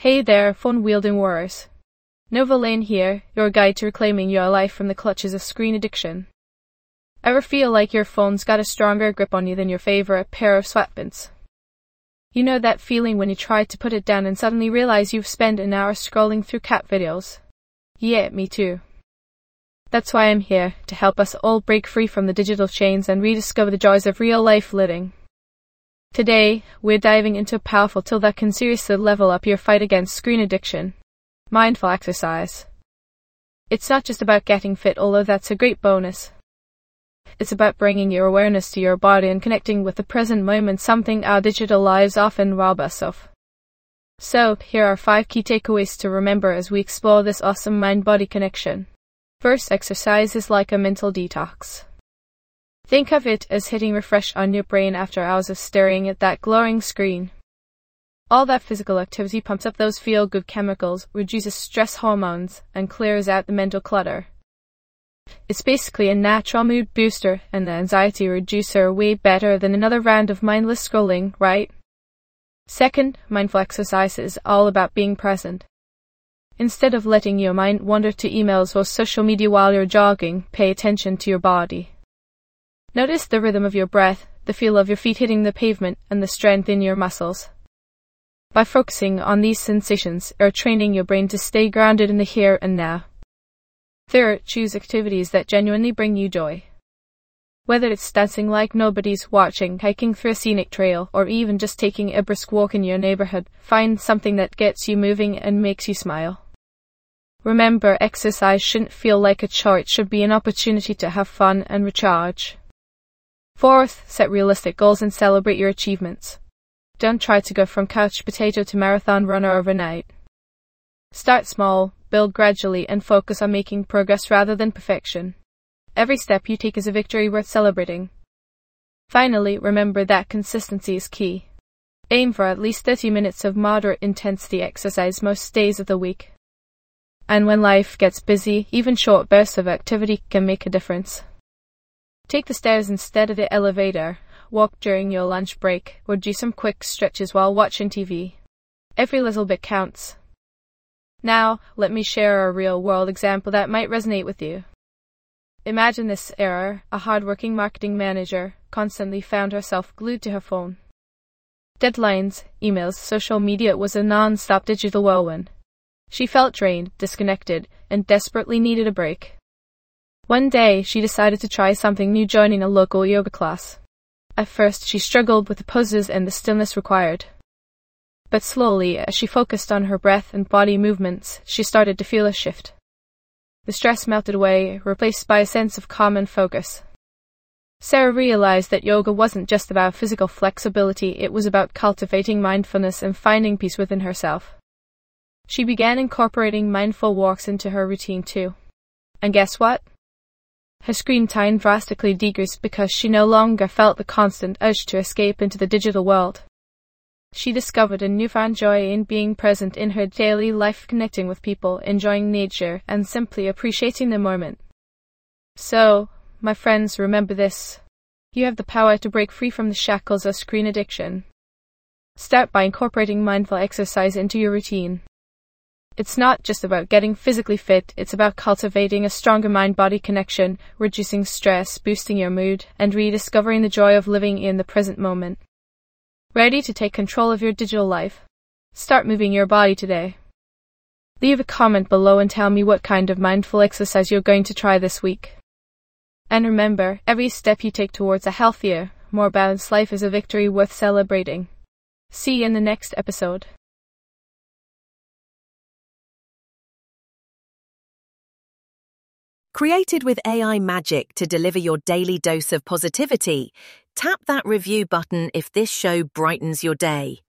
Hey there, phone-wielding warriors. Nova Lane here, your guide to reclaiming your life from the clutches of screen addiction. Ever feel like your phone's got a stronger grip on you than your favorite pair of sweatpants? You know that feeling when you try to put it down and suddenly realize you've spent an hour scrolling through cat videos? Yeah, me too. That's why I'm here, to help us all break free from the digital chains and rediscover the joys of real-life living. Today, we're diving into a powerful tool that can seriously level up your fight against screen addiction: mindful exercise. It's not just about getting fit, although that's a great bonus. It's about bringing your awareness to your body and connecting with the present moment, something our digital lives often rob us of. So, here are 5 key takeaways to remember as we explore this awesome mind-body connection. First, exercise is like a mental detox. Think of it as hitting refresh on your brain after hours of staring at that glowing screen. All that physical activity pumps up those feel-good chemicals, reduces stress hormones, and clears out the mental clutter. It's basically a natural mood booster and an anxiety reducer, way better than another round of mindless scrolling, right? Second, mindful exercise is all about being present. Instead of letting your mind wander to emails or social media while you're jogging, pay attention to your body. Notice the rhythm of your breath, the feel of your feet hitting the pavement, and the strength in your muscles. By focusing on these sensations, you're training your brain to stay grounded in the here and now. Third, choose activities that genuinely bring you joy. Whether it's dancing like nobody's watching, hiking through a scenic trail, or even just taking a brisk walk in your neighborhood, find something that gets you moving and makes you smile. Remember, exercise shouldn't feel like a chore, it should be an opportunity to have fun and recharge. Fourth, set realistic goals and celebrate your achievements. Don't try to go from couch potato to marathon runner overnight. Start small, build gradually, and focus on making progress rather than perfection. Every step you take is a victory worth celebrating. Finally, remember that consistency is key. Aim for at least 30 minutes of moderate intensity exercise most days of the week. And when life gets busy, even short bursts of activity can make a difference. Take the stairs instead of the elevator, walk during your lunch break, or do some quick stretches while watching TV. Every little bit counts. Now, let me share a real-world example that might resonate with you. Imagine this era: a hard-working marketing manager constantly found herself glued to her phone. Deadlines, emails, social media, it was a non-stop digital whirlwind. She felt drained, disconnected, and desperately needed a break. One day, she decided to try something new, joining a local yoga class. At first, she struggled with the poses and the stillness required. But slowly, as she focused on her breath and body movements, she started to feel a shift. The stress melted away, replaced by a sense of calm and focus. Sarah realized that yoga wasn't just about physical flexibility, it was about cultivating mindfulness and finding peace within herself. She began incorporating mindful walks into her routine too. And guess what? Her screen time drastically decreased because she no longer felt the constant urge to escape into the digital world. She discovered a newfound joy in being present in her daily life, connecting with people, enjoying nature, and simply appreciating the moment. So, my friends, remember this: you have the power to break free from the shackles of screen addiction. Start by incorporating mindful exercise into your routine. It's not just about getting physically fit, it's about cultivating a stronger mind-body connection, reducing stress, boosting your mood, and rediscovering the joy of living in the present moment. Ready to take control of your digital life? Start moving your body today. Leave a comment below and tell me what kind of mindful exercise you're going to try this week. And remember, every step you take towards a healthier, more balanced life is a victory worth celebrating. See you in the next episode. Created with AI magic to deliver your daily dose of positivity, tap that review button if this show brightens your day.